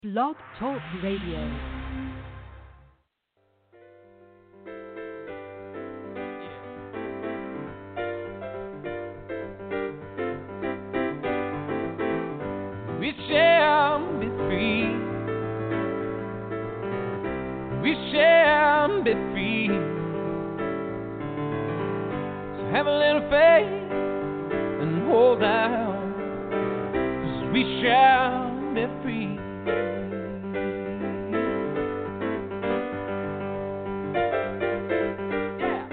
Blog Talk Radio. We shall be free. We shall be free. So have a little faith and hold out, 'cause we shall be free. Yeah.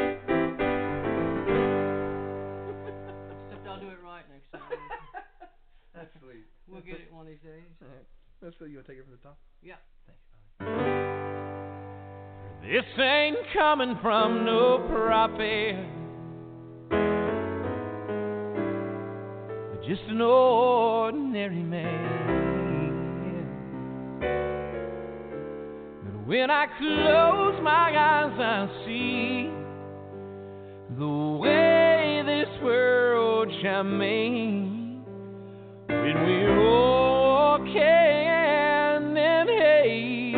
Except I'll do it right next time. That's sweet. We'll get it one of these days. All right. Let's go. You want to take it from the top? Yeah. Thanks, brother. This ain't coming from no prophet, but just an ordinary man. But when I close my eyes, I see the way this world shall make when we're all hand in hand.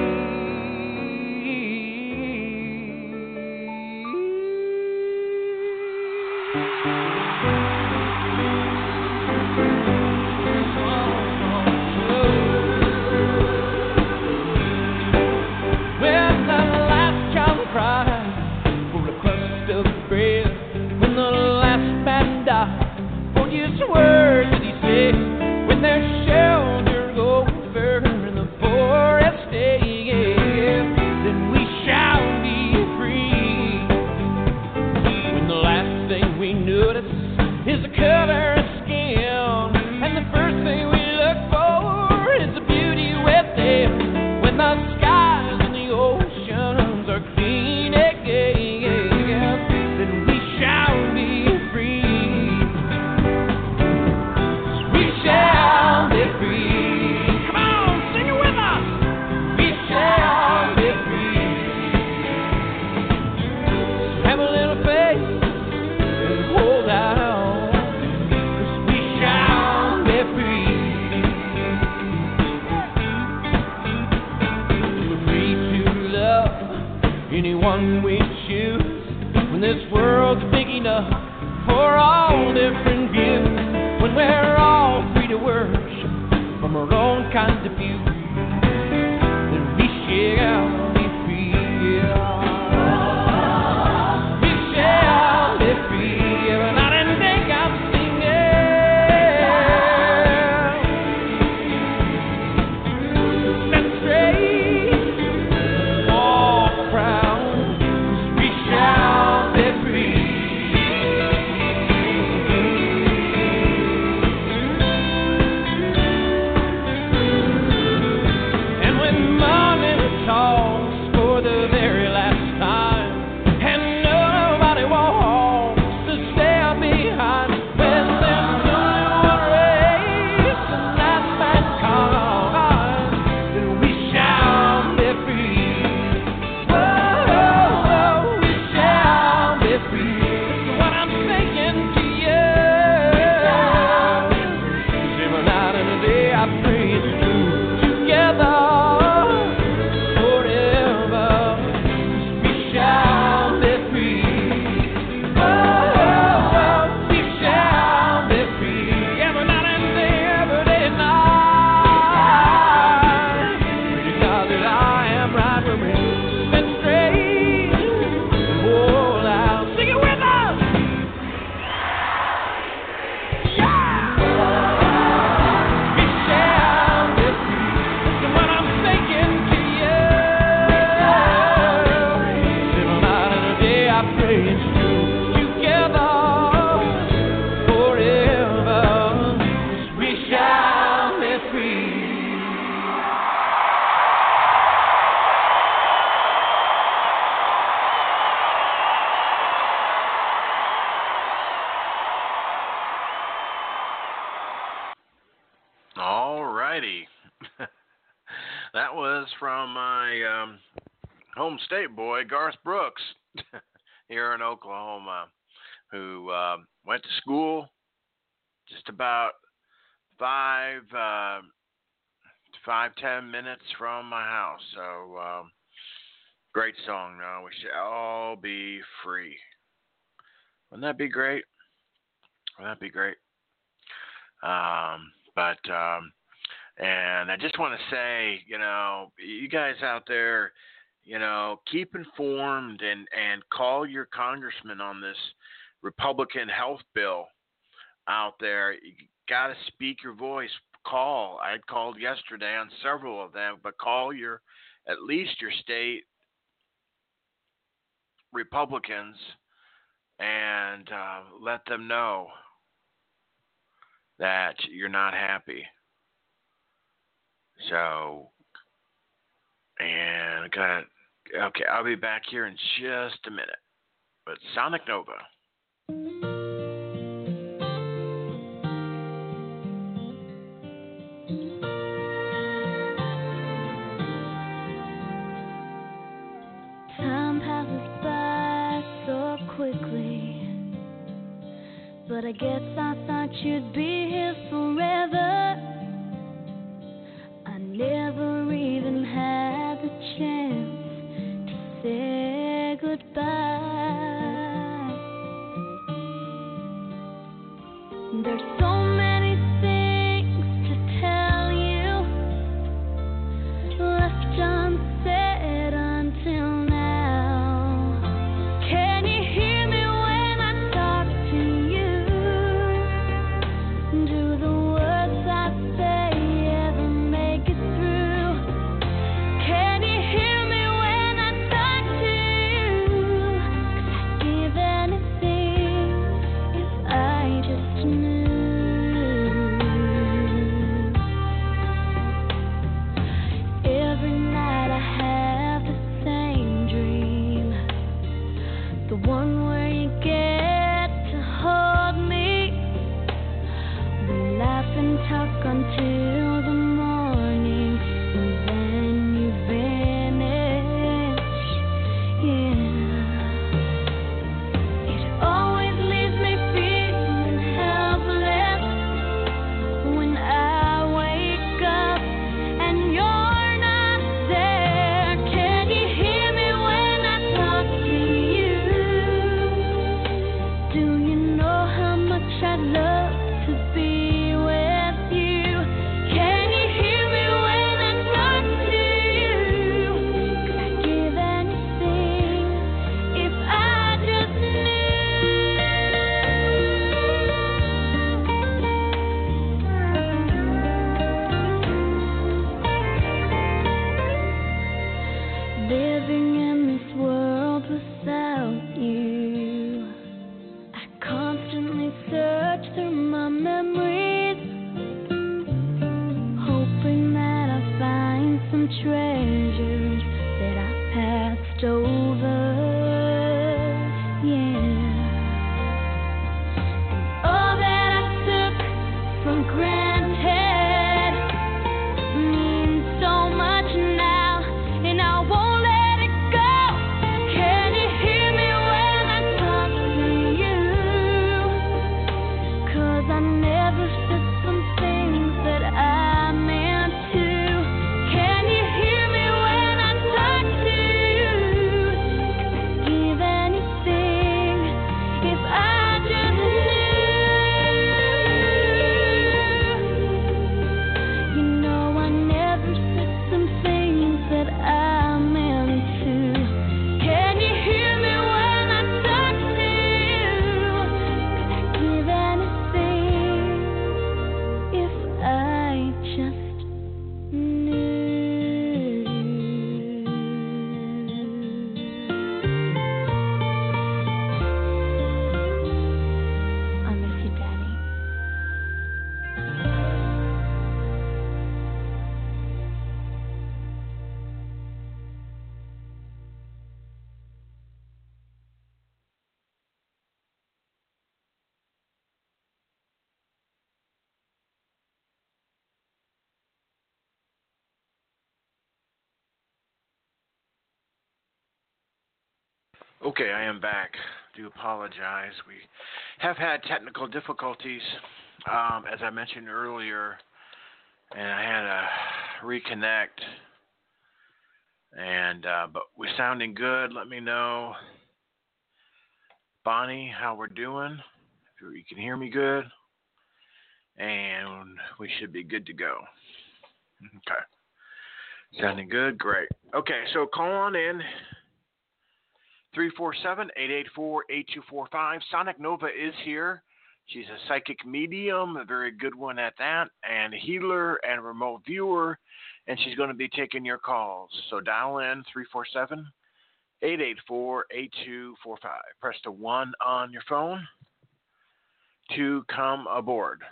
When the last child cried for a crust of bread, when the last man died for his word that he said, when their shelter over in the forest stay, then we shall be free. When the last thing we notice is the color of skin, and the first thing we look for is the beauty within. When the skies and the oceans are clean again, then we shall be free. We shall be free. Come on, sing it with us. We shall be free. Have a little faith and hold out, 'cause we shall be free. We're free to love anyone we choose. When this world's big enough for all different views, when we're all free to worship from our own kind of view, then we shall be free. We shall be free. Every night and day I'm singing. Set straight, walk proud, 'cause we shall be free. And when money talks for the very last time, and nobody wants to stay behind, when there's only one race, and that's mankind, then we shall be free. Oh, we shall be free. That's what I'm saying to you. 'Cause every night and day I pray it's true. Together forever, 'cause we shall be free. Oh, we shall be free. Every night and day, every day and night. Pray to God that I am right where we're set straight and hold out. Sing it with us. Yeah. We shall be free. Listen what I'm saying to you. Every night and day I pray it's true. Together forever, 'cause we shall be free. All righty. That was from my home state boy, Garth Brooks, here in Oklahoma, who went to school just about 5 to 5-10 minutes from my house. So great song. No, we should all be free. Wouldn't that be great? Wouldn't that be great? And I just want to say, you guys out there, keep informed and call your congressman on this Republican health bill out there. You got to speak your voice. Call. I had called yesterday on several of them, but call at least your state Republicans and let them know that you're not happy. So, and okay, I'll be back here in just a minute. But Sonic Nova. Time passes by so quickly, but I guess I thought you'd be here forever. I never even had the chance to say goodbye. There's so many things to tell you left unsaid until now. Can you hear me when I talk to you? Do the words I say ever make it through? Can you hear me when I talk to you? 'Cause I'd give anything if I just knew. Every night I have the same dream, the one where you get to hold me. We laugh and talk until the morning, and then you vanish. Yeah, it always leaves me feeling helpless when I wake up and you're not there. Can you hear me when I talk to you? Do you know how much I love to be with you? Can you hear me when I talk to you? 'Cause I'd give anything if I just knew. Living in this world without you, I constantly search through my memories, hoping that I find some treasures that I passed over. Yeah, all that I took for granted means so much now, and I won't let it go. Can you hear me when I talk to you? 'Cause I never said some things that I meant to. Can you hear me when I talk to you? 'Cause I'd give anything if I just knew. You know I never said some things that I meant to. Can you hear me when I talk to you? 'Cause I'd give anything if I just knew. I miss you, Daddy. Okay, I am back. Do apologize. We have had technical difficulties. As I mentioned earlier, and I had to reconnect. And but we're sounding good. Let me know, Bonnie, how we're doing. If you can hear me good, and we should be good to go. Okay, sounding good. Great. Okay, so call on in. 347-884-8245. Sonic Nova is here. She's a psychic medium, a very good one at that, and a healer and remote viewer, and she's going to be taking your calls. So dial in 347-884-8245. Press the 1 on your phone to come aboard.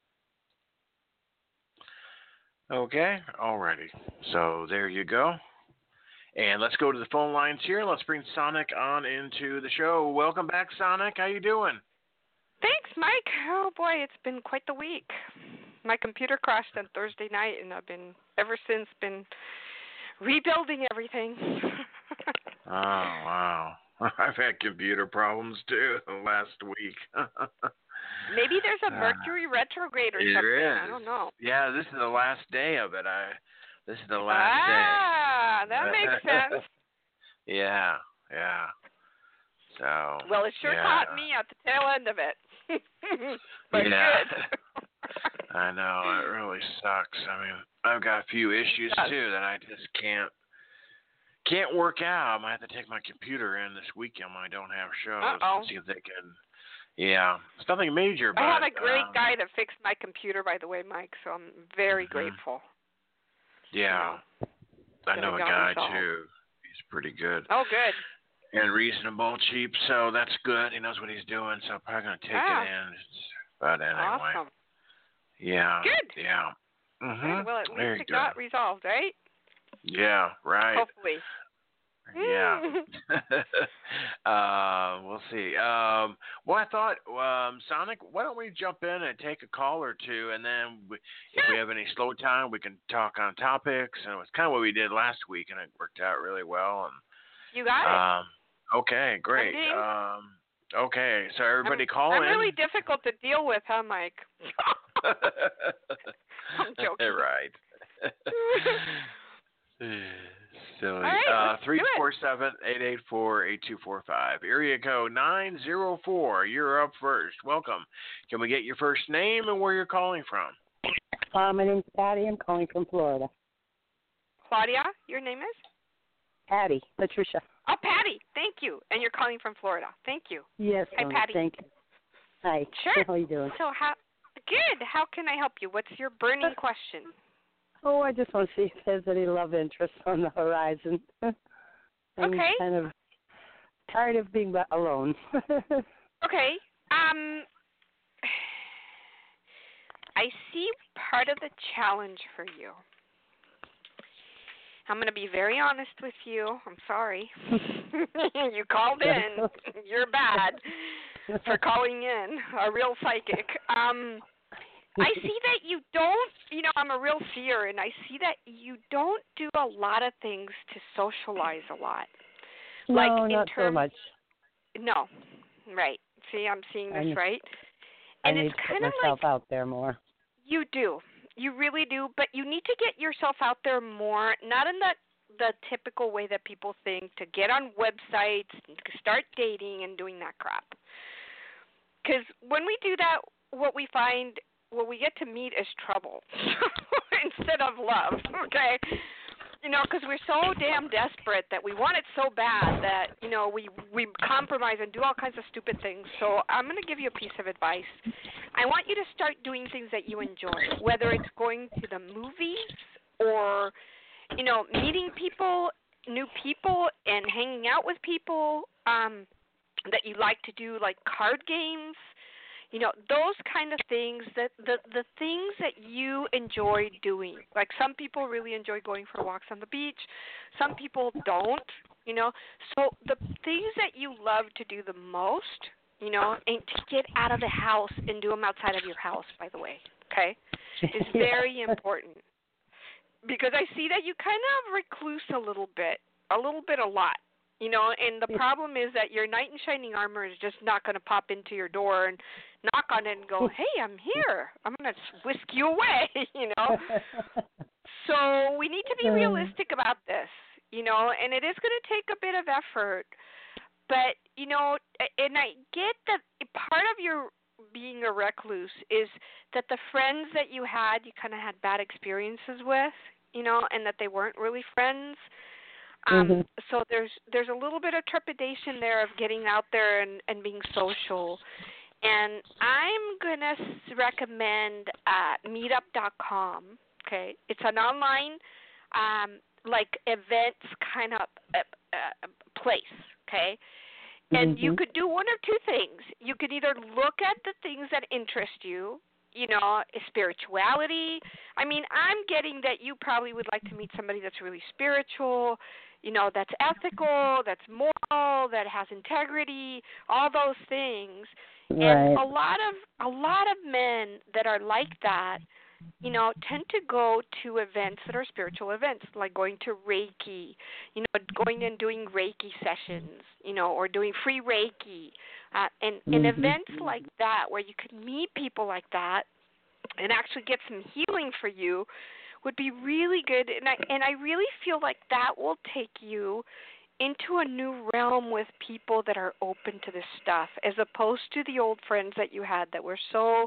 Okay, alrighty. So there you go. And let's go to the phone lines here. Let's bring Sonic on into the show. Welcome back, Sonic. How you doing? Thanks, Mike. Oh, boy, it's been quite the week. My computer crashed on Thursday night, and I've been, ever since, been rebuilding everything. Oh, wow. I've had computer problems, too, last week. Maybe there's a Mercury retrograde or something. There is. I don't know. Yeah, this is the last day of it. This is the last day. Ah, that makes sense. Yeah. So. Well, it sure caught me at the tail end of it. But yeah. good. I know, it really sucks. I mean, I've got a few issues too that I just can't work out. I might have to take my computer in this weekend when I don't have shows and see if they can. Yeah, it's nothing major, but I have a great guy that fixed my computer, by the way, Mike. So I'm very grateful. Yeah, I know a guy too. He's pretty good. Oh, good. And reasonable, cheap, so that's good. He knows what he's doing, so I'm probably going to take it in. But anyway. Awesome. Yeah. Good. Yeah. Good. Well, at least it got resolved, right? Yeah, right. Hopefully. Yeah. We'll see. Well, I thought, Sonic, why don't we jump in and take a call or two, and then if we have any slow time, we can talk on topics. And it was kind of what we did last week, and it worked out really well. And you got it. Okay, great. Okay, so everybody call in. I'm really difficult to deal with, huh, Mike? I'm joking. Right. Silly. All right, 347-884-8245. Area code 904. You're up first. Welcome. Can we get your first name and where you're calling from? My name's Patty. I'm calling from Florida. Claudia, your name is? Patty. Patricia. Oh, Patty. Thank you. And you're calling from Florida. Thank you. Yes. Hi, Patty. Thank you. Hi. Sure. How are you doing? So good. How can I help you? What's your burning question? Oh, I just want to see if there's any love interest on the horizon. I'm kind of tired of being alone. Okay. I see part of the challenge for you. I'm going to be very honest with you. I'm sorry. You called in. You're bad for calling in, a real psychic. I see that you don't, I'm a real seer, and I see that you don't do a lot of things to socialize a lot. No, not so much. No, right. See, I'm seeing this, right? And I need to put myself out there more. You do. You really do, but you need to get yourself out there more, not in the typical way that people think, to get on websites, start dating and doing that crap. Because when we do that, what we find, what we get to meet is trouble instead of love, okay? Because we're so damn desperate that we want it so bad that, we compromise and do all kinds of stupid things. So I'm going to give you a piece of advice. I want you to start doing things that you enjoy, whether it's going to the movies or, meeting people, new people, and hanging out with people that you like to do, like card games. Those kind of things, that the things that you enjoy doing. Like some people really enjoy going for walks on the beach. Some people don't, So the things that you love to do the most, and to get out of the house and do them outside of your house, by the way, okay, is very important. Because I see that you kind of recluse a lot. And the problem is that your knight in shining armor is just not going to pop into your door and knock on it and go, hey, I'm here. I'm going to whisk you away, So we need to be realistic about this, and it is going to take a bit of effort. But, and I get that part of your being a recluse is that the friends that you kind of had bad experiences with, and that they weren't really friends. So there's a little bit of trepidation there of getting out there and being social. And I'm going to recommend meetup.com, okay? It's an online, events kind of place, okay? And you could do one of two things. You could either look at the things that interest you, spirituality. I mean, I'm getting that you probably would like to meet somebody that's really spiritual, that's ethical, that's moral, that has integrity, all those things. Right. And a lot of men that are like that, tend to go to events that are spiritual events, like going to Reiki, going and doing Reiki sessions, or doing free Reiki, and events like that where you could meet people like that and actually get some healing for you would be really good. And I really feel like that will take you into a new realm with people that are open to this stuff, as opposed to the old friends that you had that were so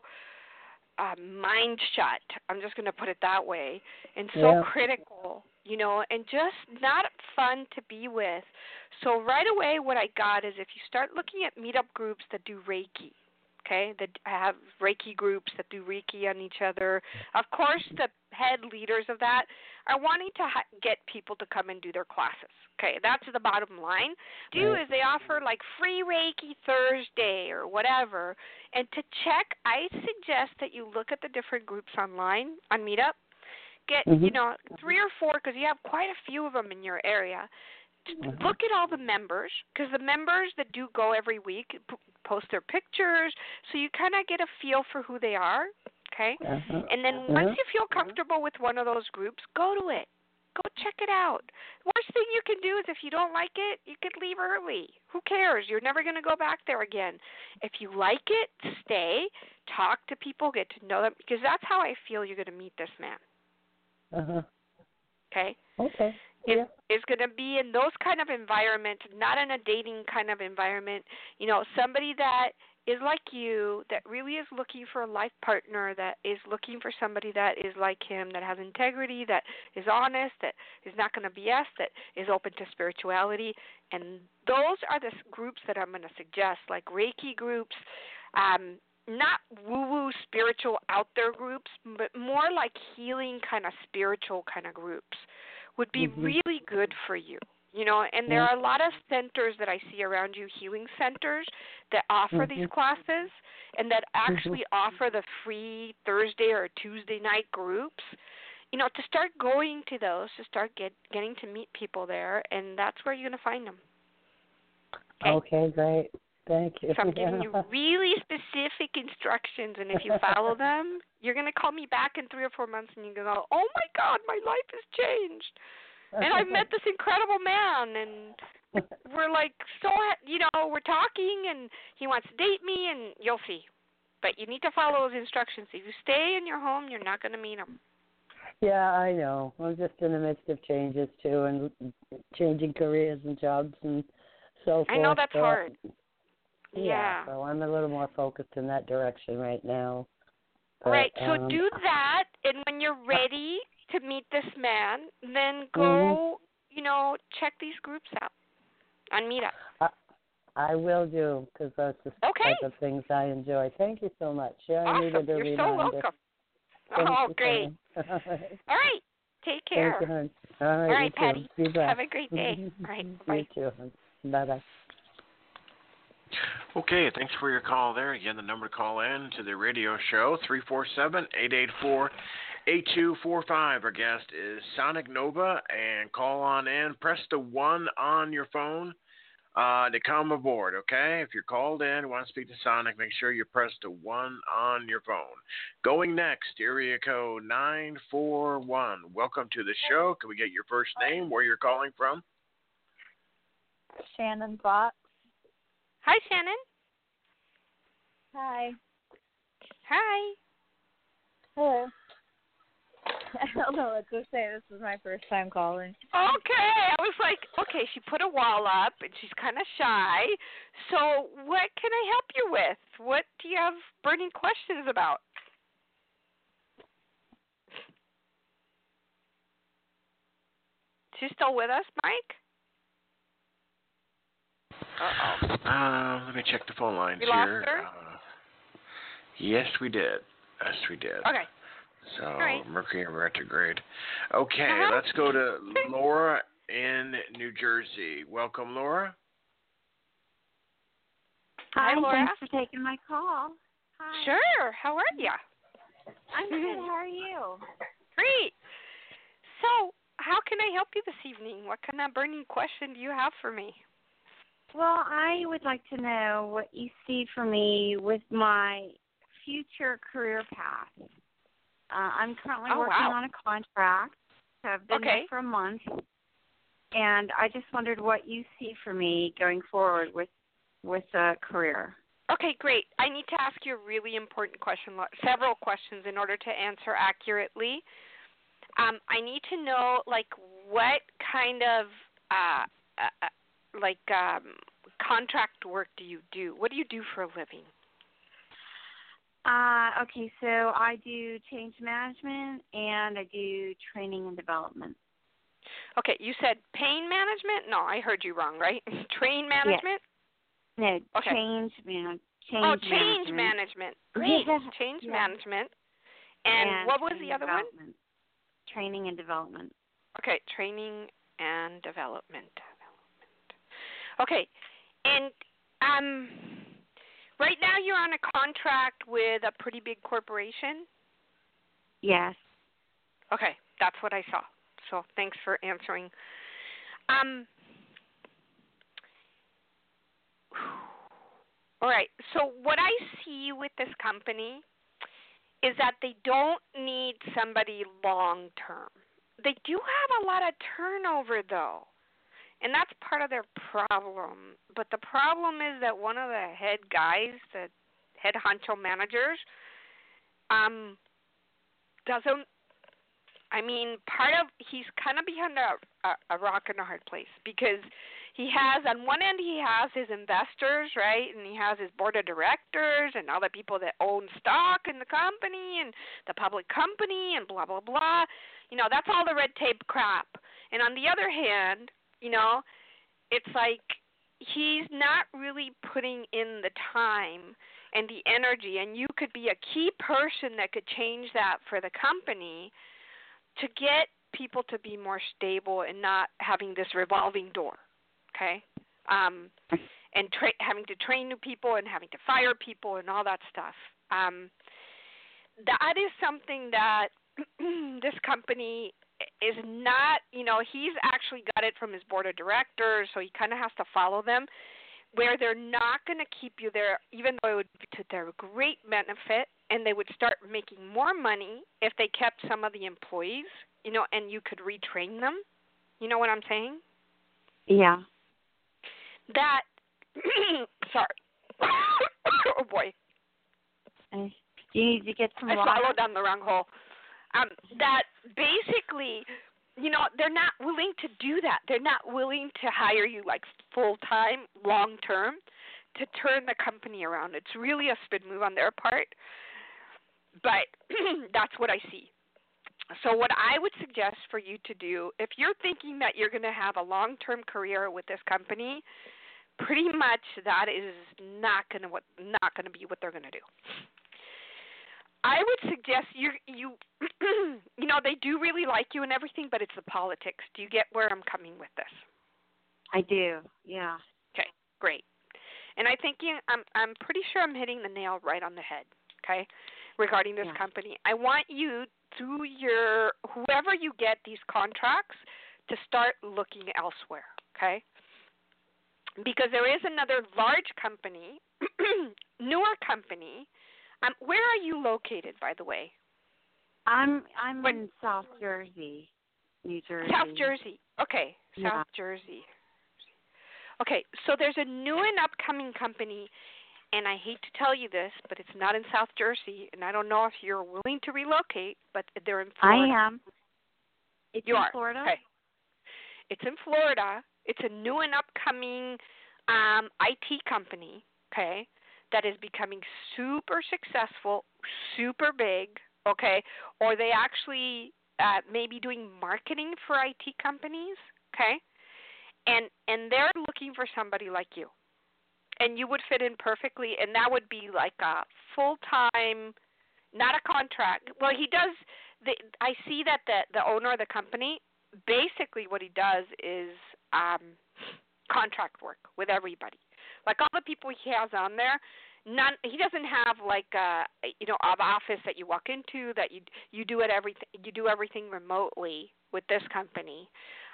mind shut, I'm just going to put it that way, and so critical, and just not fun to be with. So right away what I got is if you start looking at meetup groups that do Reiki, okay, that have Reiki groups that do Reiki on each other, of course the head leaders of that are wanting to get people to come and do their classes. Okay, that's the bottom line. Is they offer like free Reiki Thursday or whatever. And to check, I suggest that you look at the different groups online on Meetup. Get, 3 or 4, because you have quite a few of them in your area. Look at all the members, because the members that do go every week post their pictures, so you kind of get a feel for who they are. Okay? And then once you feel comfortable with one of those groups, go to it. Go check it out. Worst thing you can do is if you don't like it, you could leave early. Who cares? You're never going to go back there again. If you like it, stay, talk to people, get to know them, because that's how I feel you're going to meet this man. Okay? Okay. It's going to be in those kind of environments, not in a dating kind of environment. Somebody that is like you, that really is looking for a life partner, that is looking for somebody that is like him, that has integrity, that is honest, that is not going to BS, that is open to spirituality. And those are the groups that I'm going to suggest, like Reiki groups, not woo-woo spiritual out there groups, but more like healing kind of spiritual kind of groups would be really good for you. And there are a lot of centers that I see around you, healing centers, that offer these classes and that actually offer the free Thursday or Tuesday night groups. To start going to those, to start getting to meet people there, and that's where you're going to find them. Okay, great. Thank you. So I'm giving you really specific instructions, and if you follow them, you're going to call me back in 3 or 4 months, and you're going to go, oh, my God, my life has changed. And I've met this incredible man, and we're like, we're talking, and he wants to date me, and you'll see. But you need to follow those instructions. If you stay in your home, you're not going to meet him. Yeah, I know. I'm just in the midst of changes, too, and changing careers and jobs and so forth. I know that's hard. Yeah. So I'm a little more focused in that direction right now. But, right. So do that, and when you're ready to meet this man, then go, check these groups out on Meetup. I will do, because that's the type of things I enjoy. Thank you so much. Yeah, awesome. I needed a You're so welcome. Oh, great. All right. Take care. Thank you, hon. All right, Patty. You have a great day. All right. Bye. You too, hon. Bye-bye. Okay, thanks for your call there. Again, the number to call in to the radio show, 347-884-8245. Our guest is Sonic Nova, and call on in. Press the 1 on your phone to come aboard, okay? If you're called in and want to speak to Sonic, make sure you press the 1 on your phone. Going next, area code 941. Welcome to the show. Can we get your first name, where you're calling from? Shannon Fox. Hi, Shannon. Hi. Hi. Hello. I don't know what to say. This is my first time calling. Okay. I was like, okay, she put a wall up, and she's kind of shy. So what can I help you with? What do you have burning questions about? She's still with us, Mike? Uh-oh. Let me check the phone lines We here. lost her? Yes, we did. Yes, we did. Okay. So, right. Mercury in retrograde. Okay, Uh-huh. let's go to Laura in New Jersey. Welcome, Laura. Hi, Laura. Thanks for taking my call. Hi. Sure. How are you? I'm good. How are you? Great. So, how can I help you this evening? What kind of burning question do you have for me? Well, I would like to know what you see for me with my future career path. I'm currently working on a contract. So I've been there for a month. And I just wondered what you see for me going forward with a career. Okay, great. I need to ask you a really important question, several questions in order to answer accurately. I need to know, like, what kind of, contract work do you do? What do you do for a living? Okay, so I do change management and I do training and development. Okay, you said pain management? No, I heard you wrong, right? Train management? Yes. No, okay. change management. Change management. Great. Change management. And what was the other one? Training and development. Okay, training and development. Okay, and right now you're on a contract with a pretty big corporation? Yes. Okay, that's what I saw. So thanks for answering. All right, so what I see with this company is that they don't need somebody long term. They do have a lot of turnover, though. And that's part of their problem. But the problem is that one of the head guys, the head honcho managers, he's kind of behind a rock and a hard place because he has, on one end, he has his investors, right, and he has his board of directors and all the people that own stock in the company and the public company and blah, blah, blah. You know, that's all the red tape crap. And on the other hand, you know, it's like he's not really putting in the time and the energy, and you could be a key person that could change that for the company to get people to be more stable and not having this revolving door, okay? And having to train new people and having to fire people and all that stuff. That is something that this company is not, you know, he's actually got it from his board of directors, so he kind of has to follow them, where they're not going to keep you there, even though it would be to their great benefit, and they would start making more money if they kept some of the employees, you know, and you could retrain them. You know what I'm saying? Yeah. That, sorry. Oh, boy. You need to get some water. I swallowed down the wrong hole. That basically, you know, they're not willing to do that. They're not willing to hire you like full-time, long-term, to turn the company around. It's really a spin move on their part, but that's what I see. So what I would suggest for you to do, if you're thinking that you're going to have a long-term career with this company, pretty much that is not going to be what they're going to do. I would suggest you know, they do really like you and everything, but it's the politics. Do you get where I'm coming with this? I do. Yeah. Okay, great. And I think I'm pretty sure I'm hitting the nail right on the head, okay, regarding this company. I want you, through whoever you get these contracts, to start looking elsewhere, okay? Because there is another large company, newer company. Where are you located, by the way? I'm in South Jersey, New Jersey. South Jersey. Okay, South Jersey. Okay, so there's a new and upcoming company, and I hate to tell you this, but it's not in South Jersey, and I don't know if you're willing to relocate, but they're in Florida. I am. It's you in are. Florida? Okay. It's in Florida. It's a new and upcoming IT company, okay, that is becoming super successful, super big, okay, or they actually may be doing marketing for IT companies, okay, and they're looking for somebody like you. And you would fit in perfectly, and that would be like a full-time, not a contract. Well, he does. I see that the owner of the company, basically what he does is contract work with everybody. Like all the people he has on there, he doesn't have like an office that you walk into that you do everything remotely with this company.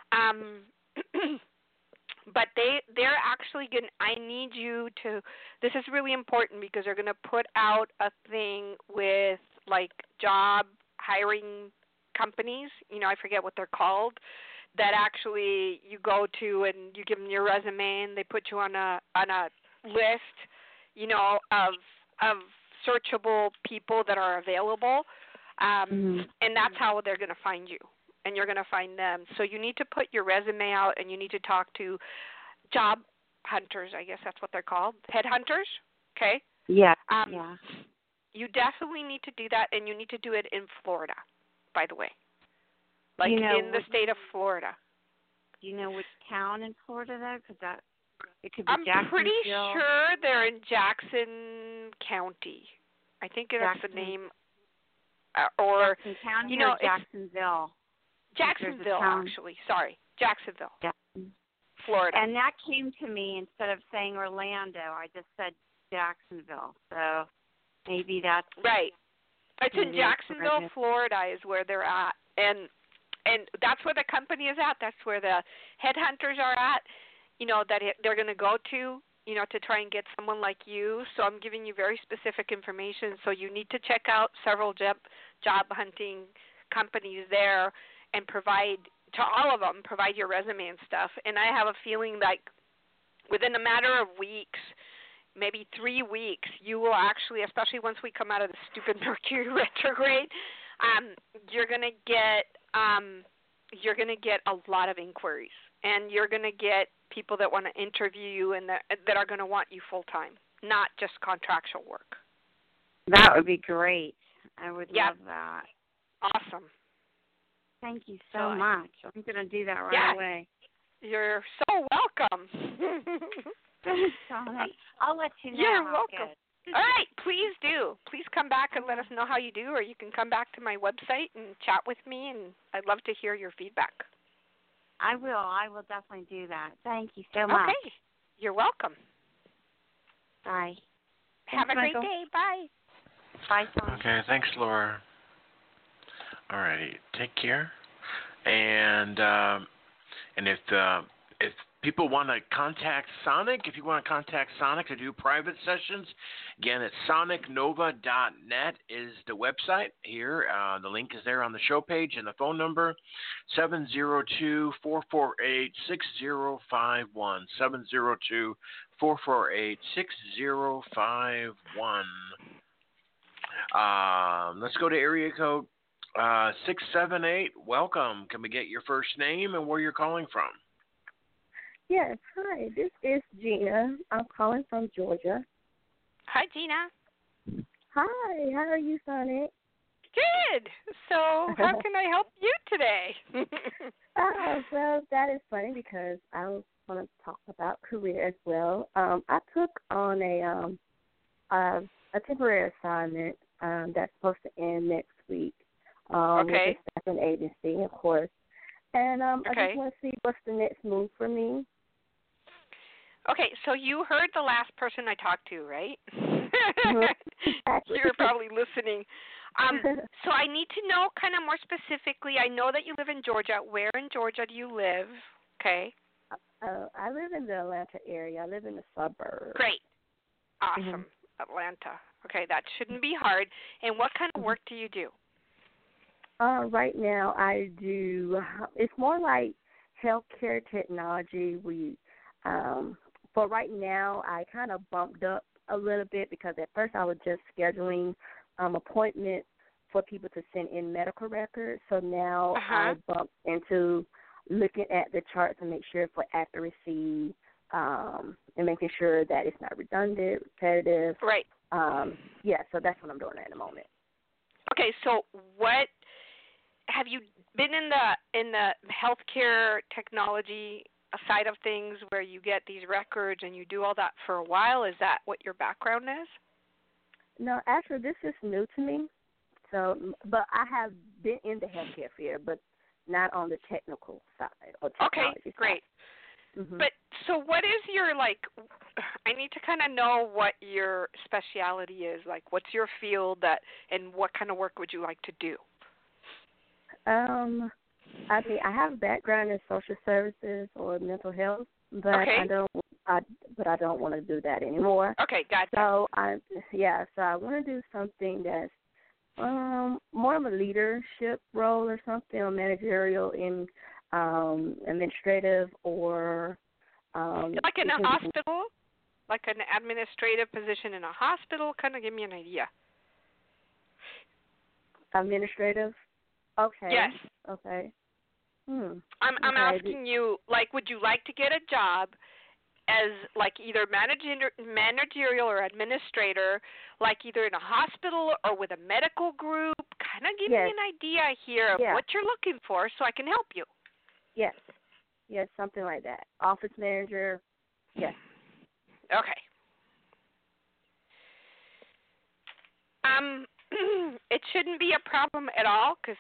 But they're actually going to, I need you to, this is really important because they're going to put out a thing with like job hiring companies, I forget what they're called, that actually you go to and you give them your resume and they put you on a list, of searchable people that are available. And that's how they're going to find you. And you're going to find them. So you need to put your resume out, and you need to talk to job hunters, I guess that's what they're called, headhunters, okay? Yeah, You definitely need to do that, and you need to do it in Florida, by the way, like in the state of Florida. Do you know which town in Florida, though? Because it could be I'm Jacksonville. pretty sure they're in Jackson County. I think that's the name. Or Jackson County or Jacksonville? Jacksonville, actually. Sorry, Jacksonville, Florida. And that came to me instead of saying Orlando. I just said Jacksonville. So maybe that's right. It's in Jacksonville, Florida, is where they're at, and that's where the company is at. That's where the headhunters are at. That they're going to go to. To try and get someone like you. So I'm giving you very specific information. So you need to check out several job hunting companies there. And provide to all of them, provide your resume and stuff. And I have a feeling like within a matter of weeks, maybe 3 weeks, you will actually, especially once we come out of the stupid Mercury retrograde, you're gonna get a lot of inquiries, and you're gonna get people that want to interview you and that are gonna want you full time, not just contractual work. That would be great. I would love that. Awesome. Thank you so much. I'm going to do that right away. You're so welcome. I'll let you know. You're welcome. All right, please do. Please come back and let us know how you do, or you can come back to my website and chat with me, and I'd love to hear your feedback. I will. I will definitely do that. Thank you so much. Okay. You're welcome. Bye. Have a great day. Bye. Bye, Tom. Okay, thanks, Laura. All righty, take care. And if people want to contact Sonic, if you want to contact Sonic to do private sessions, again, it's sonicnova.net is the website here. The link is there on the show page, and the phone number 702-448-6051. 702-448-6051. Let's go to area code 678. Welcome. Can we get your first name and where you're calling from? Yes. Hi. This is Gina. I'm calling from Georgia. Hi, Gina. Hi. How are you, Sonic? Good. So, how can I help you today? Well, that is funny because I was going to talk about career as well. I took on a temporary assignment that's supposed to end next week. With the staffing agency, of course. And I just want to see what's the next move for me. Okay, so you heard the last person I talked to, right? Exactly. You're probably listening. So I need to know kind of more specifically. I know that you live in Georgia. Where in Georgia do you live? Okay. I live in the Atlanta area. I live in the suburbs. Great. Awesome. Atlanta. Okay, that shouldn't be hard. And what kind of work do you do? Right now I do, it's more like healthcare technology. For right now, I kind of bumped up a little bit because at first I was just scheduling appointments for people to send in medical records. So now I bumped into looking at the charts and make sure for accuracy and making sure that it's not redundant, repetitive. Right. So that's what I'm doing at the moment. Okay, so what have you been in the healthcare technology side of things where you get these records and you do all that for a while? Is that what your background is? No, actually, this is new to me. So, but I have been in the healthcare field, but not on the technical side or technology Okay, great. side. Mm-hmm. But so what is your, I need to kind of know what your speciality is. Like, what's your field and what kind of work would you like to do? I mean, I have a background in social services or mental health, but I don't want to do that anymore. Okay, gotcha. So I want to do something that's more of a leadership role or something, or managerial in administrative or like in a hospital, like an administrative position in a hospital. Kind of give me an idea. Administrative. Okay. Yes. Okay. I'm asking you, would you like to get a job as, either managerial or administrator, either in a hospital or with a medical group? Kind of give me an idea here of what you're looking for so I can help you. Yes. Yes, something like that. Office manager. Yes. Okay. It shouldn't be a problem at all because,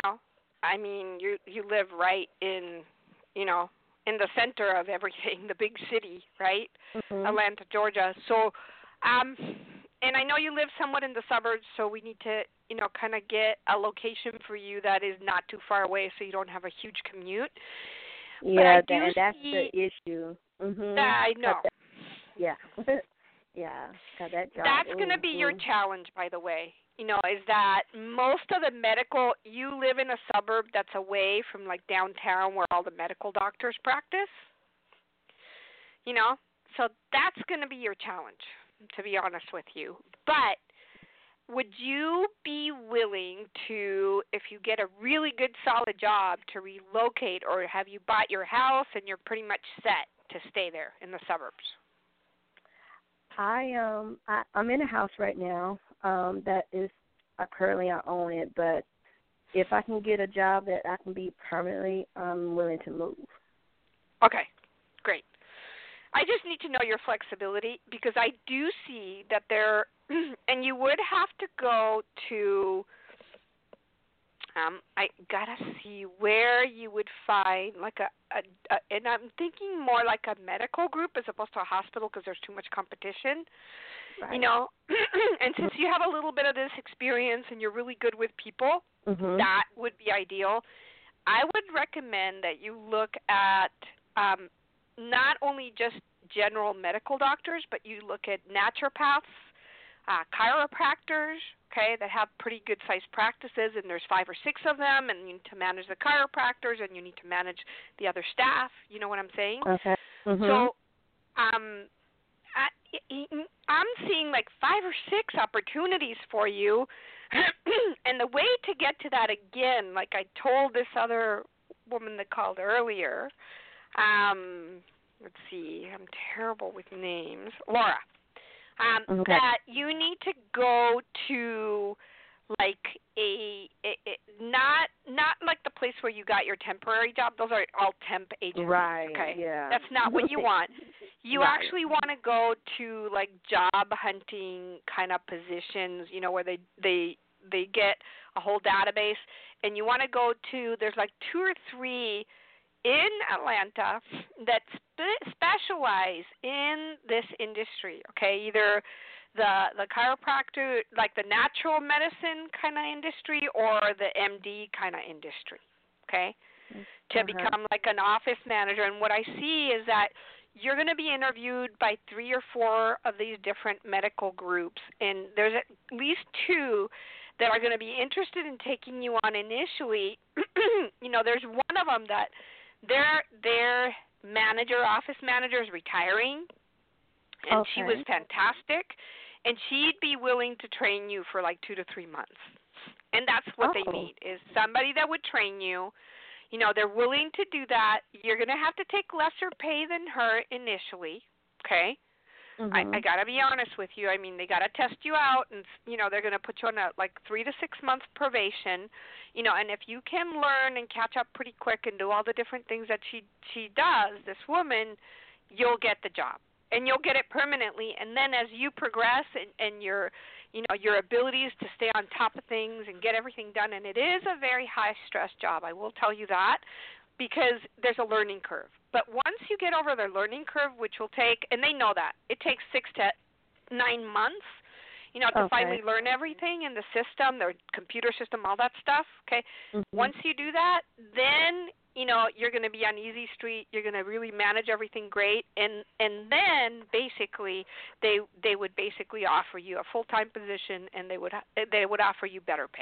you live right in, in the center of everything, the big city, right? Mm-hmm. Atlanta, Georgia. So, and I know you live somewhat in the suburbs, so we need to, kind of get a location for you that is not too far away so you don't have a huge commute. Yeah, that's the issue. Mm-hmm. Yeah, I know. Yeah. Yeah, because that job. That's going to be your challenge, by the way. Is that most of the medical, you live in a suburb that's away from downtown where all the medical doctors practice. So that's going to be your challenge, to be honest with you. But would you be willing to, if you get a really good solid job, to relocate, or have you bought your house and you're pretty much set to stay there in the suburbs? I'm in a house right now that is currently I own it, but if I can get a job that I can be permanently, I'm willing to move. Okay, great. I just need to know your flexibility because I do see that there, and you would have to go to, I gotta see where you would find and I'm thinking more like a medical group as opposed to a hospital because there's too much competition, right. And since you have a little bit of this experience and you're really good with people, that would be ideal. I would recommend that you look at not only just general medical doctors, but you look at naturopaths, chiropractors, that have pretty good-sized practices, and there's 5 or 6 of them, and you need to manage the chiropractors, and you need to manage the other staff. You know what I'm saying? Okay. Mm-hmm. So I'm seeing 5 or 6 opportunities for you, and the way to get to that again, like I told this other woman that called earlier, let's see, I'm terrible with names, Laura. That you need to go to not like the place where you got your temporary job. Those are all temp agencies. Right. Okay. Yeah. That's not what you want. You actually want to go to job hunting kind of positions, where they get a whole database, and you want to go to, there's 2 or 3 in Atlanta that specialize in this industry, either the chiropractor, the natural medicine kind of industry, or the MD kind of industry, to become an office manager. And what I see is that you're going to be interviewed by 3 or 4 of these different medical groups, and there's at least 2 that are going to be interested in taking you on initially. There's one of them that their office manager is retiring, And she was fantastic, and she'd be willing to train you for like 2 to 3 months. And that's what they need, is somebody that would train you. You know, they're willing to do that. You're going to have to take lesser pay than her initially, okay? I got to be honest with you. I mean, they got to test you out, and, you know, they're going to put you on a, like, 3 to 6 month probation, you know, and if you can learn and catch up pretty quick and do all the different things that she does, this woman, you'll get the job. And you'll get it permanently. And then as you progress and your, you know, your abilities to stay on top of things and get everything done, and it is a very high-stress job, I will tell you that, because there's a learning curve. But once you get over the learning curve, which will take, and they know that, it takes 6 to 9 months, you know, to finally learn everything in the system, the computer system, all that stuff, okay? Once you do that, then, you know, you're going to be on easy street. You're going to really manage everything great. And then, basically, they would basically offer you a full-time position, and they would offer you better pay.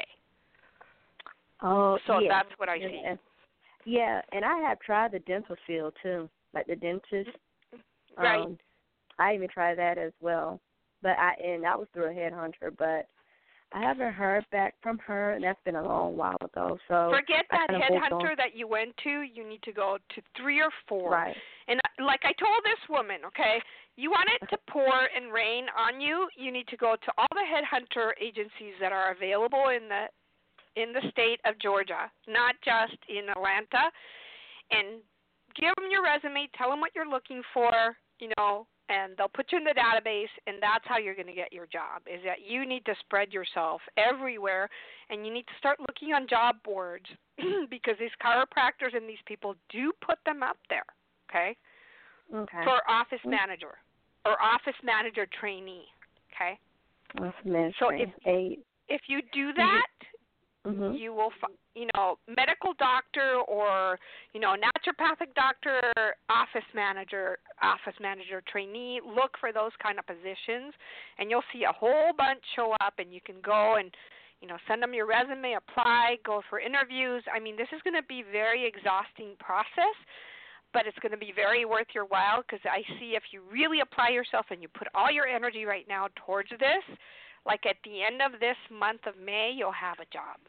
Oh, so yeah. that's what I see. Yeah, and I have tried the dental field too, like the dentist. Right. I even tried that as well, but that was through a headhunter. But I haven't heard back from her, and that's been a long while ago. So forget that headhunter that you went to. You need to go to 3 or 4. Right. And like I told this woman, okay, you want it to pour and rain on you, you need to go to all the headhunter agencies that are available in the state of Georgia, not just in Atlanta, and give them your resume, tell them what you're looking for, you know, and they'll put you in the database, and that's how you're going to get your job, is that you need to spread yourself everywhere, and you need to start looking on job boards because these chiropractors and these people do put them up there, okay, for office manager or office manager trainee, okay? So if you do that, you will, you know, medical doctor or, you know, naturopathic doctor, office manager trainee, look for those kind of positions, and you'll see a whole bunch show up, and you can go and, you know, send them your resume, apply, go for interviews. I mean, this is going to be a very exhausting process, but it's going to be very worth your while, because I see if you really apply yourself and you put all your energy right now towards this, like at the end of this month of May, you'll have a job.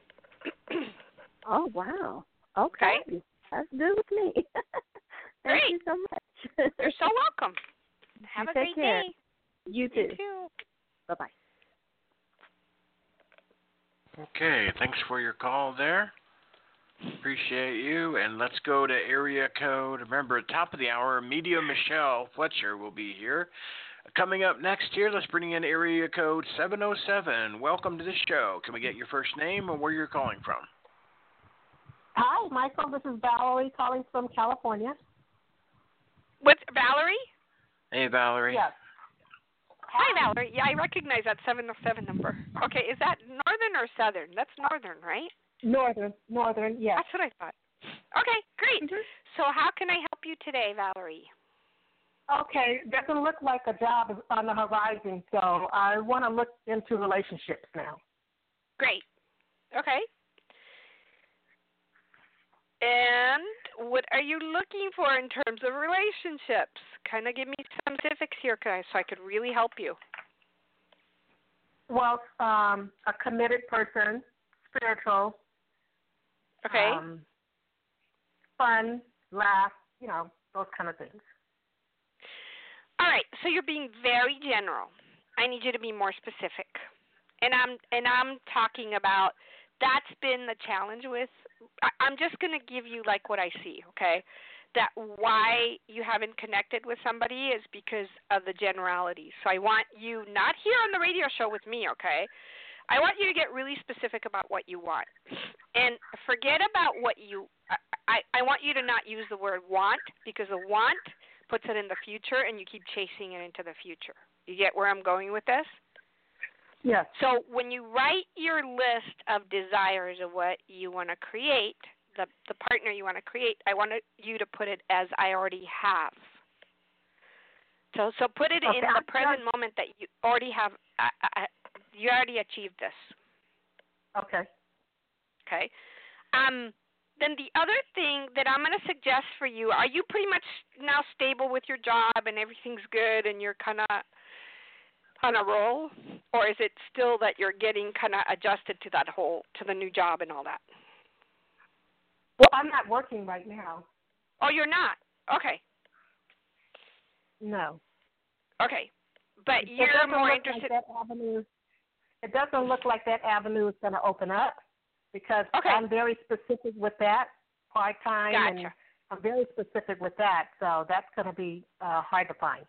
Oh, wow. Okay. That's good with me. Thank you so much. You're so welcome. Have a great day. You too. Bye-bye. Okay, thanks for your call there. Appreciate you. And let's go to area code. Remember, at top of the hour, Media Michelle Fletcher will be here. Coming up next here, let's bring in area code 707. Welcome to the show. Can we get your first name and where you're calling from? Hi, Michael. This is Valerie calling from California. What's Valerie? Hey, Valerie. Yes. Hi, Valerie. Yeah, I recognize that 707 number. Okay, is that northern or southern? That's northern, right? Northern, yes. That's what I thought. Okay, great. So how can I help you today, Valerie? Okay, doesn't look like a job is on the horizon, so I want to look into relationships now. Great. Okay. And what are you looking for in terms of relationships? Kind of give me some specifics here, so I could really help you. Well, a committed person, spiritual. Okay. Fun, laugh, you know, those kind of things. All right, so you're being very general. I need you to be more specific. And I'm talking about, that's been the challenge with, I'm just going to give you like what I see, okay? That why you haven't connected with somebody is because of the generality. So I want you, not here on the radio show with me, okay? I want you to get really specific about what you want. And forget about what you, I want you to not use the word want, because the want puts it in the future, and you keep chasing it into the future. You get where I'm going with this? Yes. So when you write your list of desires of what you want to create, the partner you want to create, I want you to put it as I already have. So put it in the present moment that you already have. You already achieved this. Okay. Okay. then the other thing that I'm going to suggest for you, are you pretty much now stable with your job and everything's good and you're kind of on a roll? Or is it still that you're getting kind of adjusted to to the new job and all that? Well, I'm not working right now. Oh, you're not? Okay. No. Okay. But you're more interested. It doesn't look like that avenue is going to open up because I'm very specific with that, part-time. Gotcha. And I'm very specific with that, so that's going to be hard to find.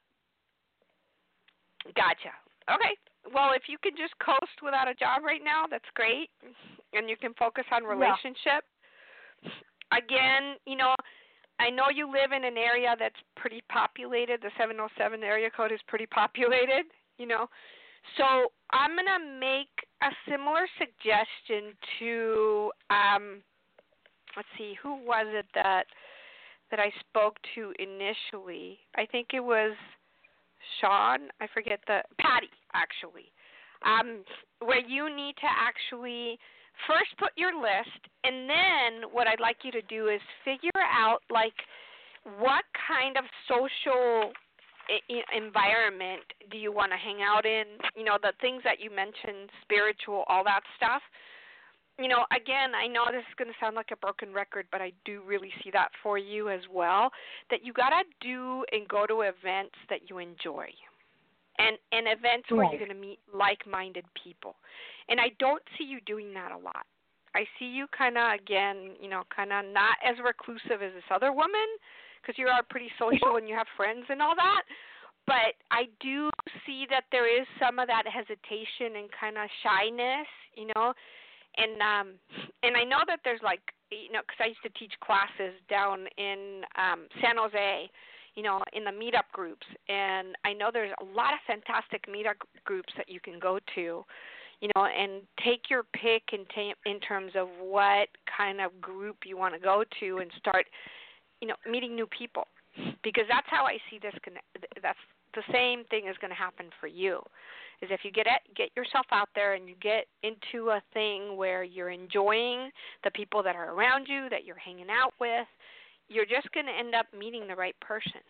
Gotcha. Okay. Well, if you can just coast without a job right now, that's great. And you can focus on relationship. Again, I know you live in an area that's pretty populated. The 707 area code is pretty populated, So I'm going to make a similar suggestion to, let's see, who was it that I spoke to initially? I think it was Sean. I forget Patty, actually, where you need to actually first put your list, and then what I'd like you to do is figure out, what kind of social environment do you want to hang out in, the things that you mentioned, spiritual, all that stuff. Again, I know this is going to sound like a broken record, but I do really see that for you as well, that you got to do and go to events that you enjoy. And events where you're going to meet like-minded people. And I don't see you doing that a lot. I see you kind of, again, kind of not as reclusive as this other woman, because you are pretty social and you have friends and all that. But I do see that there is some of that hesitation and kind of shyness, And I know that there's because I used to teach classes down in San Jose, in the meetup groups, and I know there's a lot of fantastic meetup groups that you can go to, and take your pick in terms of what kind of group you want to go to and start, meeting new people, because that's how I see this. That's the same thing is going to happen for you, is if you get yourself out there and you get into a thing where you're enjoying the people that are around you, that you're hanging out with, you're just going to end up meeting the right person.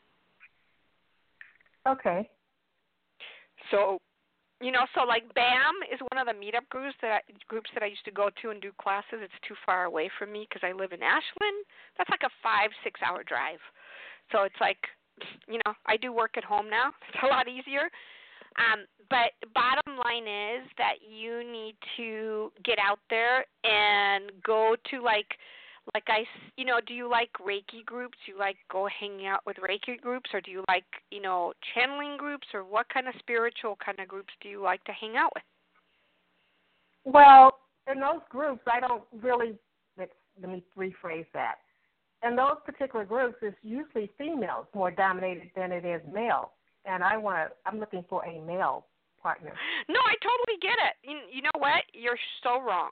Okay. So, so like BAM is one of the meetup groups that I used to go to and do classes. It's too far away from me because I live in Ashland. That's like a 5-6 hour drive. So it's like, I do work at home now. It's a lot easier. But bottom line is that you need to get out there and go to do you like Reiki groups? Do you like go hanging out with Reiki groups, or do you like, channeling groups, or what kind of spiritual kind of groups do you like to hang out with? Well, in those groups, I don't really, let me rephrase that. In those particular groups, it's usually females more dominated than it is male. And I'm looking for a male partner. No, I totally get it. You know what? You're so wrong.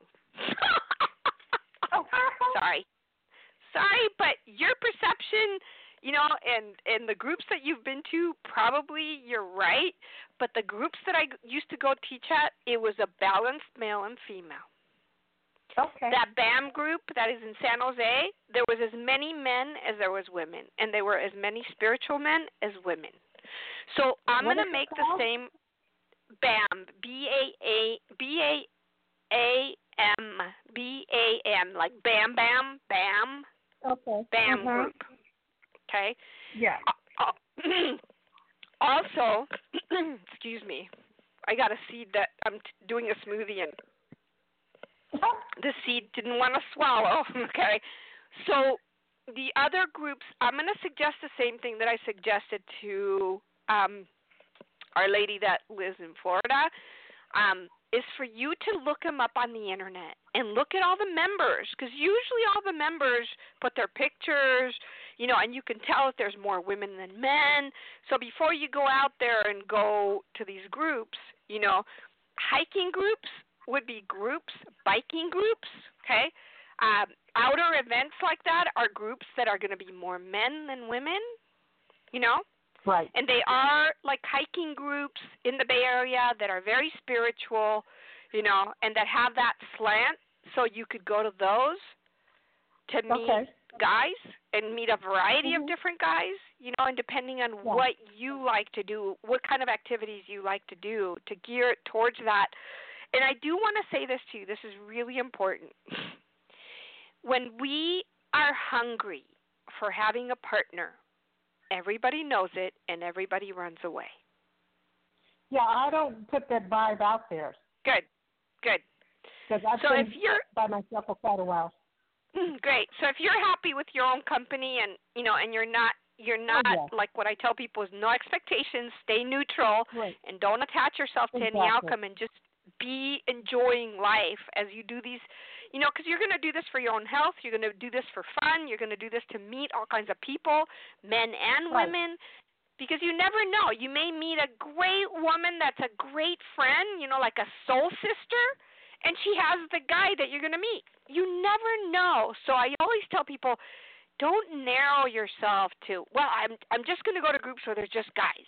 Sorry, but your perception, and the groups that you've been to, probably you're right. But the groups that I used to go teach at, it was a balanced male and female. Okay. That BAM group that is in San Jose, there was as many men as there was women, and there were as many spiritual men as women. So I'm going to make the same BAM, B-A-M, like Bam Bam, BAM. Okay. BAM group. Okay? Yeah. Also, excuse me, I got a seed that I'm doing a smoothie in. The seed didn't want to swallow, okay? So the other groups, I'm going to suggest the same thing that I suggested to our lady that lives in Florida, is for you to look them up on the internet and look at all the members, because usually all the members put their pictures, and you can tell if there's more women than men. So before you go out there and go to these groups, hiking groups would be groups, biking groups, okay? Outer events like that are groups that are going to be more men than women, Right. And they are like hiking groups in the Bay Area that are very spiritual, and that have that slant, so you could go to those. to meet guys and meet a variety of different guys, and depending on what you like to do, what kind of activities you like to do, to gear it towards that. And I do want to say this to you. This is really important. When we are hungry for having a partner, everybody knows it and everybody runs away. Yeah, I don't put that vibe out there. Good. Because I've been by myself for quite a while. Great. So if you're happy with your own company and and you're not like what I tell people is no expectations, stay neutral, and don't attach yourself to any outcome, and just be enjoying life as you do these, because you're going to do this for your own health, you're going to do this for fun, you're going to do this to meet all kinds of people, men and women, because you never know. You may meet a great woman that's a great friend, like a soul sister, and she has the guy that you're going to meet. You never know. So I always tell people, don't narrow yourself to, I'm just going to go to groups where there's just guys,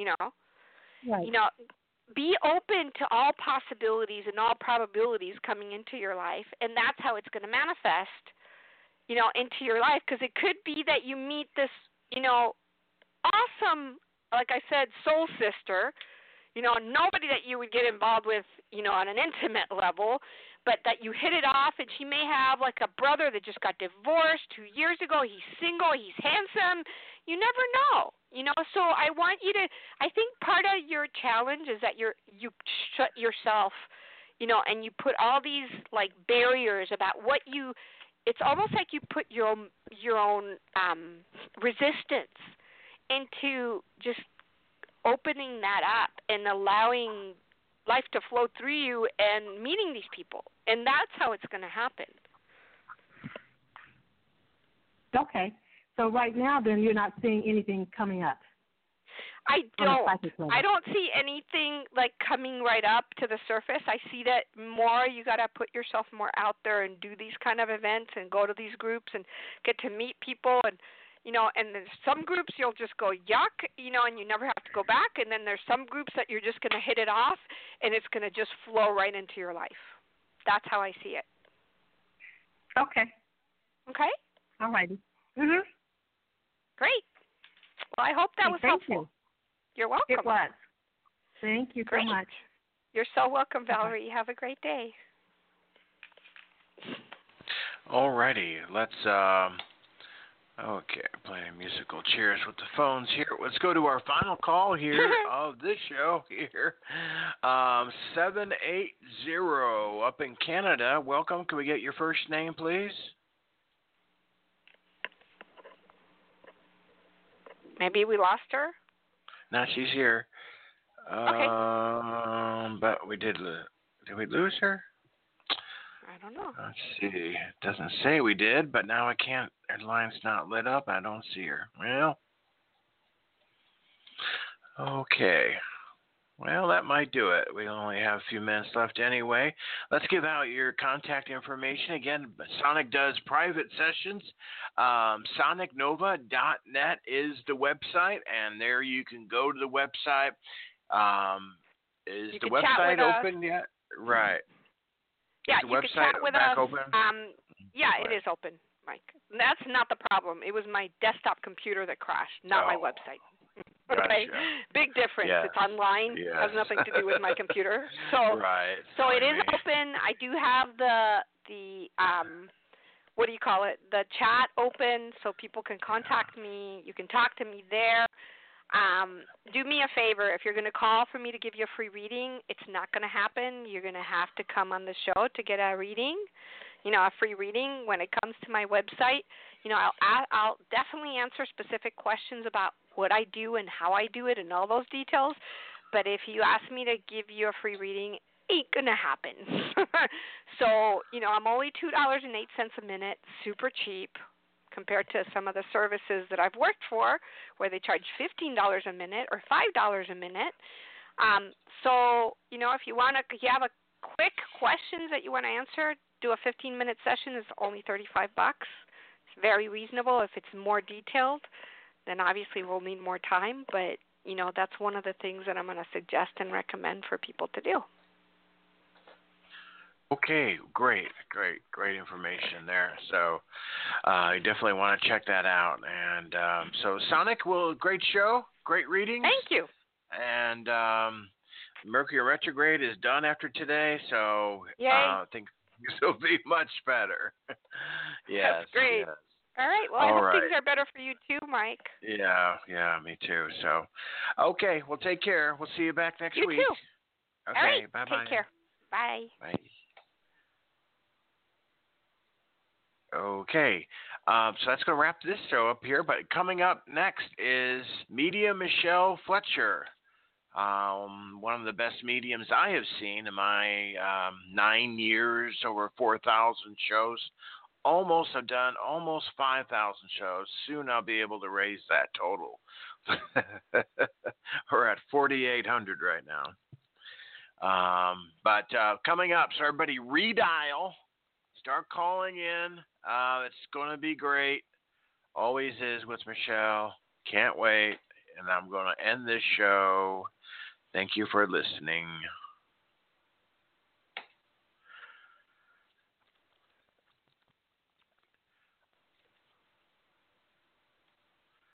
be open to all possibilities and all probabilities coming into your life, and that's how it's going to manifest, into your life, because it could be that you meet this, awesome, like I said, soul sister, nobody that you would get involved with, on an intimate level, but that you hit it off, and she may have like a brother that just got divorced 2 years ago. He's single, he's handsome. You never know, So I want you to. I think part of your challenge is that you shut yourself, and you put all these like barriers about what you. It's almost like you put your own resistance into just opening that up and allowing life to flow through you and meeting these people. And that's how it's going to happen. Okay. So right now, then, you're not seeing anything coming up? I don't see anything like coming right up to the surface. I see that more you got to put yourself more out there and do these kind of events and go to these groups and get to meet people. And and there's some groups you'll just go yuck, and you never have to go back. And then there's some groups that you're just going to hit it off, and it's going to just flow right into your life. That's how I see it. Okay. All righty. Mhm. Great. Well, I hope that was helpful. You're welcome. It was. Thank you so much. You're so welcome, Valerie. Have a great day. All righty. Let's play musical chairs with the phones here. Let's go to our final call here of this show here. 780 up in Canada. Welcome. Can we get your first name, please? Maybe we lost her? No, she's here. Okay. But we did we lose her? I don't know. Let's see. It doesn't say we did, but now I can't. Her line's not lit up. I don't see her. Well, okay. Well, that might do it. We only have a few minutes left anyway. Let's give out your contact information. Again, Sonic does private sessions. SonicNova.net is the website, and there you can go to the website. Is the website open yet? Right. Yeah, is the you website can chat with back us. Open? It is open, Mike. That's not the problem. It was my desktop computer that crashed, not my website. Okay, Gotcha. Big difference. Yes. It's online. Yes. Has nothing to do with my computer. So, So it is open. I do have the what do you call it? The chat open, so people can contact me. You can talk to me there. Do me a favor. If you're going to call for me to give you a free reading, it's not going to happen. You're going to have to come on the show to get a reading. A free reading. When it comes to my website, I'll definitely answer specific questions about what I do and how I do it and all those details. But if you ask me to give you a free reading, ain't gonna happen. So, I'm only $2.08 a minute, super cheap compared to some of the services that I've worked for where they charge $15 a minute or $5 a minute. So, if you have a quick questions that you want to answer, do a 15-minute session is only $35. It's very reasonable. If it's more detailed, then obviously we'll need more time, but that's one of the things that I'm going to suggest and recommend for people to do. Okay, great information there. So you definitely want to check that out. And so Sonic, great show, great readings. Thank you. And Mercury retrograde is done after today, so I think this will be much better. Yes, that's great. Yes. All right. Well, I hope things are better for you too, Mike. Yeah, me too. So, okay, well, take care. We'll see you back next week. You too. Okay, all right. Bye-bye. Take care. Bye. Bye. Okay, so that's going to wrap this show up here. But coming up next is Medium Michelle Fletcher, one of the best mediums I have seen in my 9 years, over 4,000 shows. I've done almost 5,000 shows. Soon I'll be able to raise that total. We're at 4,800 right now. But coming up, so everybody redial. Start calling in. It's going to be great. Always is with Michelle. Can't wait. And I'm going to end this show. Thank you for listening.